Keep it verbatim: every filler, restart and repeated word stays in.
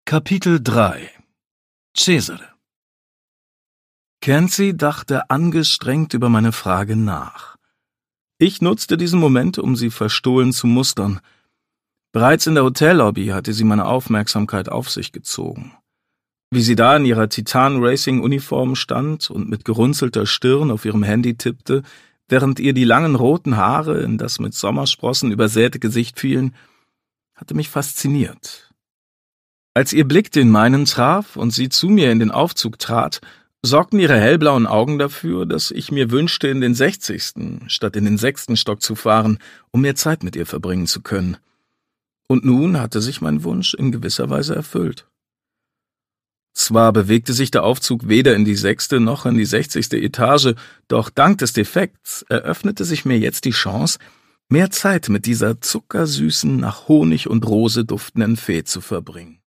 Kapitel drei. Cesare. Kenzie dachte angestrengt über meine Frage nach. Ich nutzte diesen Moment, um sie verstohlen zu mustern. Bereits in der Hotellobby hatte sie meine Aufmerksamkeit auf sich gezogen. Wie sie da in ihrer Titan-Racing-Uniform stand und mit gerunzelter Stirn auf ihrem Handy tippte, während ihr die langen roten Haare in das mit Sommersprossen übersäte Gesicht fielen, hatte mich fasziniert. Als ihr Blick den meinen traf und sie zu mir in den Aufzug trat, sorgten ihre hellblauen Augen dafür, dass ich mir wünschte, in den sechzigsten statt in den sechsten Stock zu fahren, um mehr Zeit mit ihr verbringen zu können. Und nun hatte sich mein Wunsch in gewisser Weise erfüllt. Zwar bewegte sich der Aufzug weder in die sechste noch in die sechzigste Etage, doch dank des Defekts eröffnete sich mir jetzt die Chance, mehr Zeit mit dieser zuckersüßen, nach Honig und Rose duftenden Fee zu verbringen.